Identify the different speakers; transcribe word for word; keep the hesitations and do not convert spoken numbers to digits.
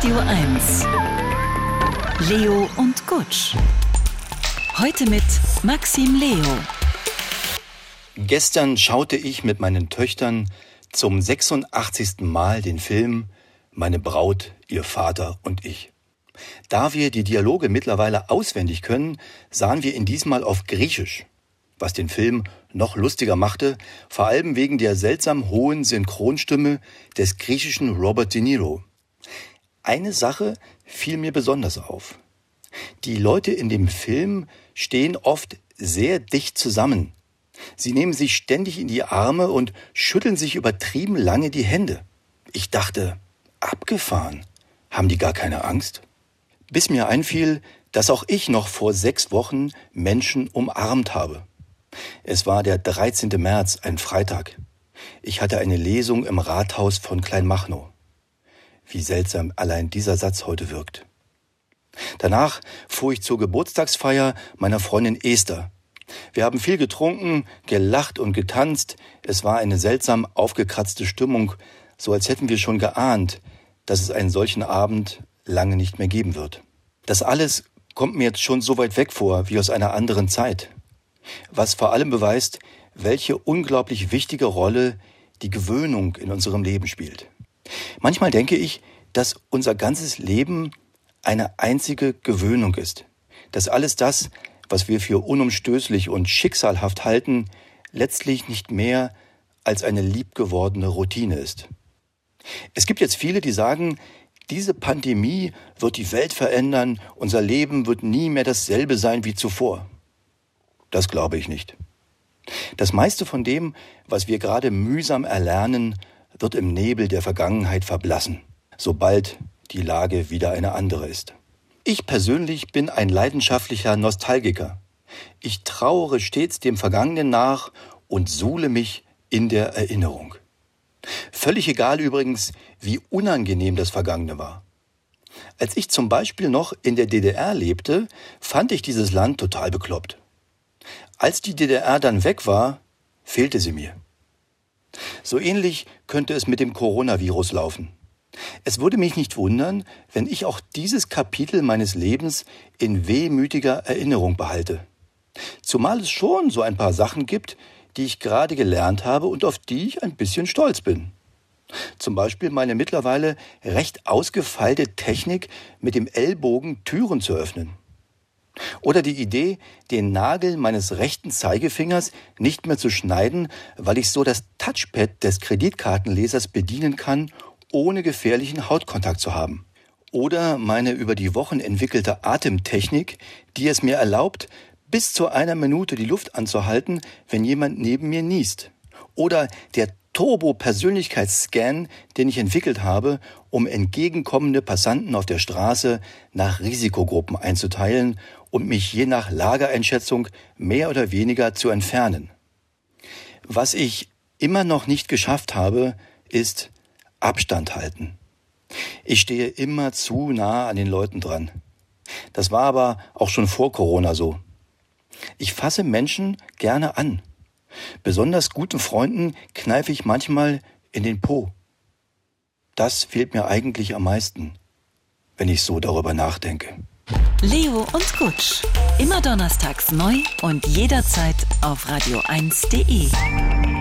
Speaker 1: Radio eins. Leo und Gutsch. Heute mit Maxim Leo.
Speaker 2: Gestern schaute ich mit meinen Töchtern zum sechsundachtzigsten Mal den Film Meine Braut, ihr Vater und ich. Da wir die Dialoge mittlerweile auswendig können, sahen wir ihn diesmal auf Griechisch, was den Film noch lustiger machte, vor allem wegen der seltsam hohen Synchronstimme des griechischen Robert De Niro. Eine Sache fiel mir besonders auf. Die Leute in dem Film stehen oft sehr dicht zusammen. Sie nehmen sich ständig in die Arme und schütteln sich übertrieben lange die Hände. Ich dachte, abgefahren, haben die gar keine Angst? Bis mir einfiel, dass auch ich noch vor sechs Wochen Menschen umarmt habe. Es war der dreizehnte März, ein Freitag. Ich hatte eine Lesung im Rathaus von Kleinmachnow. Wie seltsam allein dieser Satz heute wirkt. Danach fuhr ich zur Geburtstagsfeier meiner Freundin Esther. Wir haben viel getrunken, gelacht und getanzt. Es war eine seltsam aufgekratzte Stimmung, so als hätten wir schon geahnt, dass es einen solchen Abend lange nicht mehr geben wird. Das alles kommt mir jetzt schon so weit weg vor, wie aus einer anderen Zeit. Was vor allem beweist, welche unglaublich wichtige Rolle die Gewöhnung in unserem Leben spielt. Manchmal denke ich, dass unser ganzes Leben eine einzige Gewöhnung ist. Dass alles das, was wir für unumstößlich und schicksalhaft halten, letztlich nicht mehr als eine liebgewordene Routine ist. Es gibt jetzt viele, die sagen, diese Pandemie wird die Welt verändern, unser Leben wird nie mehr dasselbe sein wie zuvor. Das glaube ich nicht. Das meiste von dem, was wir gerade mühsam erlernen, wird im Nebel der Vergangenheit verblassen, sobald die Lage wieder eine andere ist. Ich persönlich bin ein leidenschaftlicher Nostalgiker. Ich trauere stets dem Vergangenen nach und suhle mich in der Erinnerung. Völlig egal übrigens, wie unangenehm das Vergangene war. Als ich zum Beispiel noch in der D D R lebte, fand ich dieses Land total bekloppt. Als die D D R dann weg war, fehlte sie mir. So ähnlich könnte es mit dem Coronavirus laufen. Es würde mich nicht wundern, wenn ich auch dieses Kapitel meines Lebens in wehmütiger Erinnerung behalte. Zumal es schon so ein paar Sachen gibt, die ich gerade gelernt habe und auf die ich ein bisschen stolz bin. Zum Beispiel meine mittlerweile recht ausgefeilte Technik, mit dem Ellbogen Türen zu öffnen. Oder die Idee, den Nagel meines rechten Zeigefingers nicht mehr zu schneiden, weil ich so das Touchpad des Kreditkartenlesers bedienen kann, ohne gefährlichen Hautkontakt zu haben. Oder meine über die Wochen entwickelte Atemtechnik, die es mir erlaubt, bis zu einer Minute die Luft anzuhalten, wenn jemand neben mir niest. Oder der Turbo-Persönlichkeitsscan, den ich entwickelt habe, um entgegenkommende Passanten auf der Straße nach Risikogruppen einzuteilen und mich je nach Lageeinschätzung mehr oder weniger zu entfernen. Was ich immer noch nicht geschafft habe, ist Abstand halten. Ich stehe immer zu nah an den Leuten dran. Das war aber auch schon vor Corona so. Ich fasse Menschen gerne an. Besonders guten Freunden kneife ich manchmal in den Po. Das fehlt mir eigentlich am meisten, wenn ich so darüber nachdenke.
Speaker 1: Leo und Gutsch. Immer donnerstags neu und jederzeit auf radio eins punkt de.